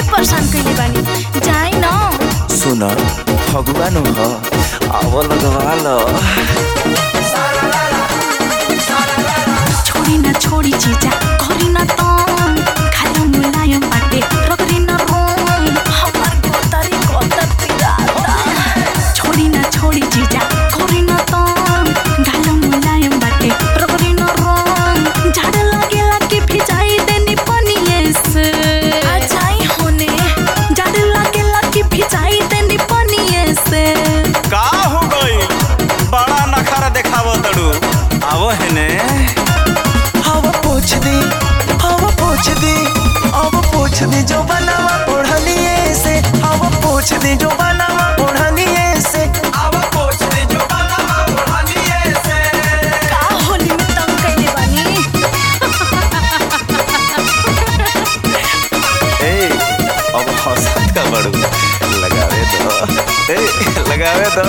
परेशान कइले बानी जाई न। सुन फगुआ नु ह आव लगवा ल। छोड़ी न छोड़ी जीजा करी न तंग खाली मुलायम बाटे रगरी न रोंग हमार गोतरी गोतर पिराता। छोड़ी न छोड़ी जीजा करी न तंग खाली मुलायम बाटे रगरी न रोंग झाड़ लागेला कि भिजाई देनी पनिये से। आ जाई होने झाड़ लागेला कि भिजाई देनी पनिये से। का हो गई बड़ा नखरा देखाव तड़ू आवो हेने। हवा पोछ दी अब पोछ दी जो बनावा ओढ़निए से। हवा पोछ दी जो बनावा ओढ़निए से। हवा पोछ दी जो बनावा ओढ़निए से। का होली में तंग कइले बानी। ए अब हंसत का बड़ू लगावे दो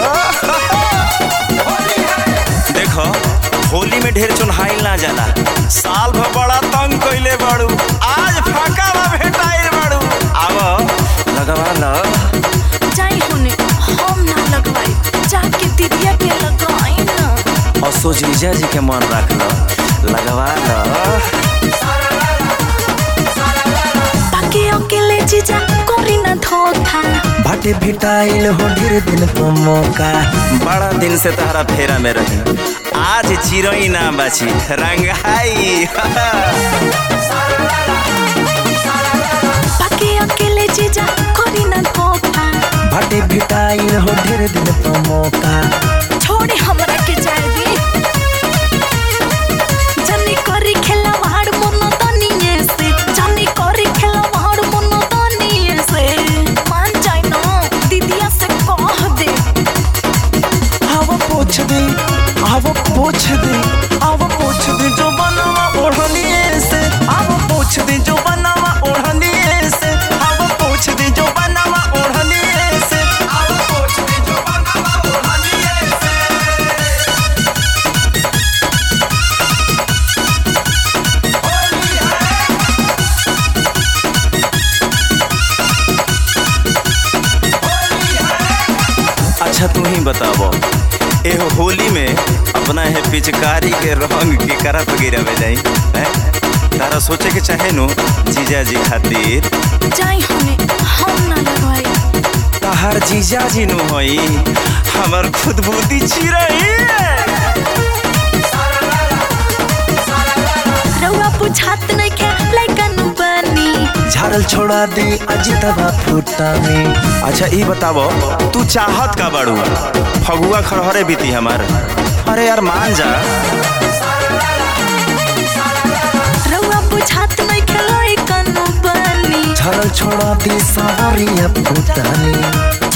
देखो होली में ढेर चुनहाइल ना जाला साल भर बड़ा तंग कइले बड़ू आज फाका बा भेटाइल बड़ू आवो लगवा ल। जाई होने हम ना लगवाई जाके दीदिया के लगाई ना। असो जीजा जी के मन रख ल लगवा ल। ताके अकेले जीजा कोरी ना धोखा बाटे भिटाइल हो ढेर दिन को मौका। बड़ा दिन से तहरा फेरा में रही आज चिरई ना बाची रंगाई। ताके अकेले जीजा कोरी ना धोखा बाटे भिटाइल हो ढेर दिन को मौका। छोड़ी हमरा के जाए दी जनी करी खेला वाड़ मुनो तनिए से। जनी करी खेला वाड़ मुनो तनिए से। मान जाई ना दीदिया से कह दे। हवा पोछ दी जो बनावा ओढ़निए से। हवा पोछ दी जो बनावा ओढ़निए से। हवा पोछ दी जो बनावा ओढ़निए से। हवा पोछ दी जो बनावा ओढ़निए से। होली है होली है। अच्छा तू ही बताबो ए होली में अपना है पिचकारी के रंग के करा तो गिरावे जाई तारा सोचे के चाहे नु जीजा जी खातिर। जाई होने हम ना लगवाई तहार जीजा जी नु होई हमर खुद बुद्धि चिरई। रउआ बुझात नहीं के लइकन बनी झाड़ल छोड़ा दी अजितवा फूटा में। अच्छा ई बताबो तू चाहत का बाड़ू फगुआ खड़हरे बीती हमार। अरे यार मान जा रउआ बुझात नहीं के लइकन बनी झाड़ल छोड़ा दी सावरिया फूटा में।